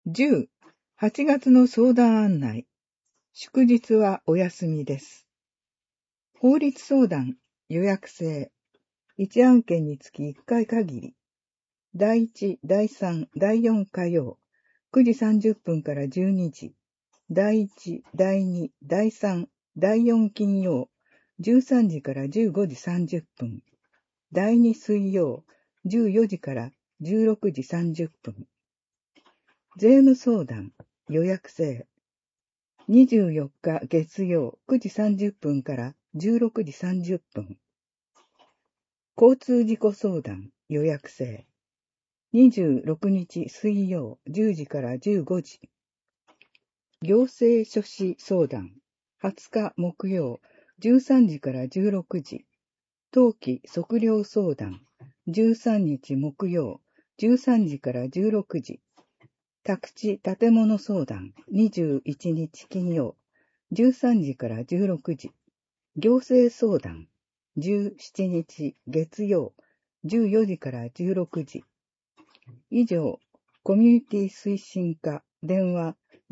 10、8月の相談案内。祝日はお休みです。法律相談、予約制。1案件につき1回限り。第1、第3、第4火曜、9時30分から12時。第1、第2、第3、第4金曜、13時から15時30分。第2水曜、14時から16時30分。税務相談、予約制。24日月曜9時30分から16時30分。交通事故相談、予約制。26日水曜10時から15時。行政書士相談、20日木曜13時から16時。冬季測量相談、13日木曜13時から16時。宅地建物相談、21日金曜13時から16時。行政相談、17日月曜14時から16時。以上、コミュニティ推進課電話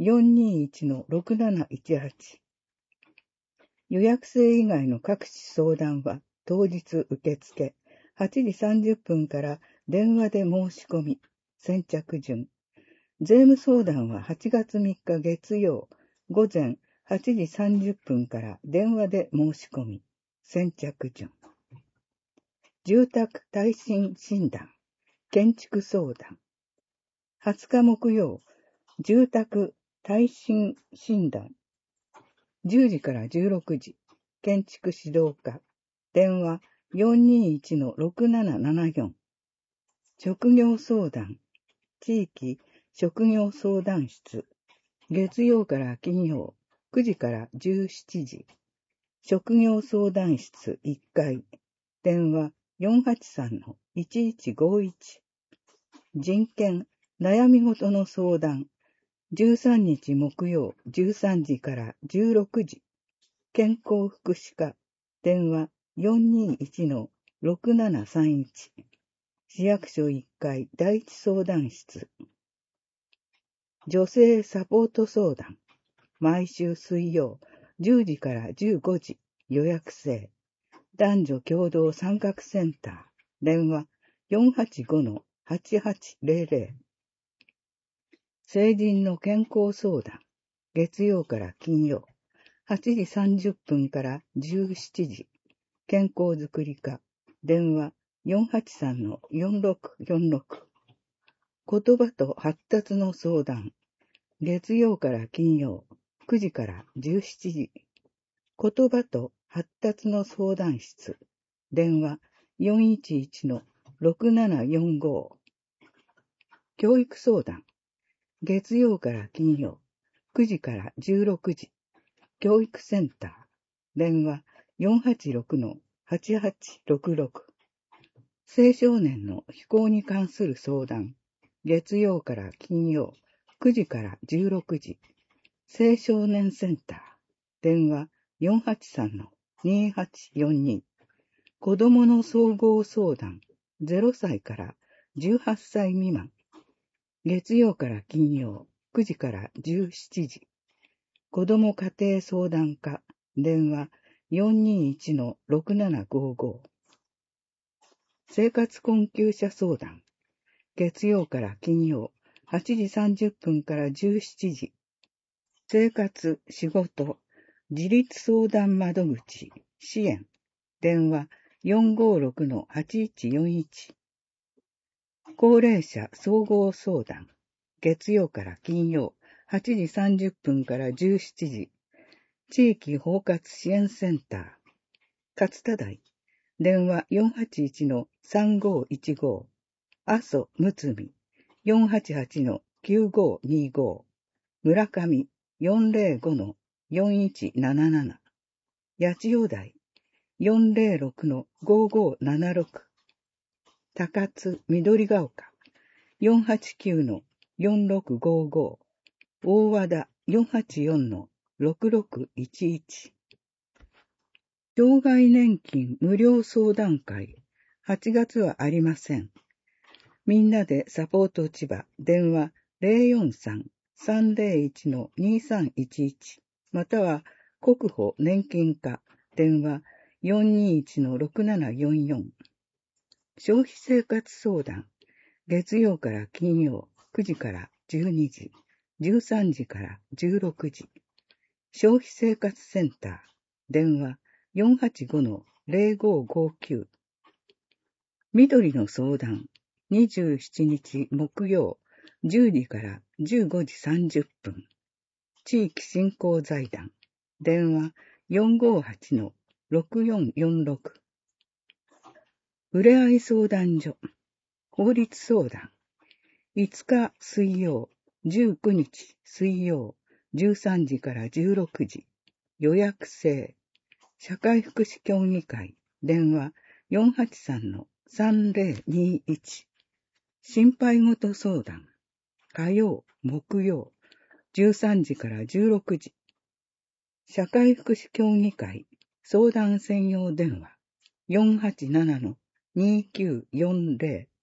421-6718。予約制以外の各種相談は当日受付、8時30分から電話で申し込み、先着順。税務相談は8月3日月曜午前8時30分から電話で申し込み、先着順。住宅耐震診断、建築相談。20日木曜、住宅耐震診断。10時から16時、建築指導課。電話 421-6774。職業相談、地域職業相談室。月曜から金曜、9時から17時。職業相談室1階。電話 483-1151。人権、悩み事の相談。13日木曜13時から16時。健康福祉課。電話 421-6731。市役所1階第一相談室。女性サポート相談。毎週水曜10時から15時。予約制。男女共同参画センター。電話 485-8800。成人の健康相談。月曜から金曜。8時30分から17時。健康づくり課。電話 483-4646。言葉と発達の相談。月曜から金曜。9時から17時。言葉と発達の相談室。電話 411-6745。教育相談。月曜から金曜。9時から16時。教育センター。電話 486-8866。青少年の非行に関する相談。月曜から金曜。9時から16時。青少年センター。電話 483-2842。子どもの総合相談。0歳から18歳未満。月曜から金曜。9時から17時。子ども家庭相談課。電話 421-6755。生活困窮者相談。月曜から金曜。8時30分から17時。生活、仕事、自立相談窓口、支援。電話 456-8141。高齢者総合相談。月曜から金曜。8時30分から17時。地域包括支援センター。勝田台。電話 481-3515。阿蘇むつみ。488-9525。村上 405-4177。八千代台。406-5576。高津緑が丘。489-4655。大和田 484-6611。障害年金無料相談会。8月はありません。みんなでサポート千葉。電話 043-301-2311または国保年金課電話421-6744消費生活相談月曜から金曜9時から12時、13時から16時消費生活センター電話485-0559緑の相談27日木曜10時から15時30分地域振興財団電話458-6446ふれあい相談所法律相談5日水曜19日水曜13時から16時予約制社会福祉協議会電話483-3021心配事相談火曜木曜13時から16時社会福祉協議会相談専用電話487-2940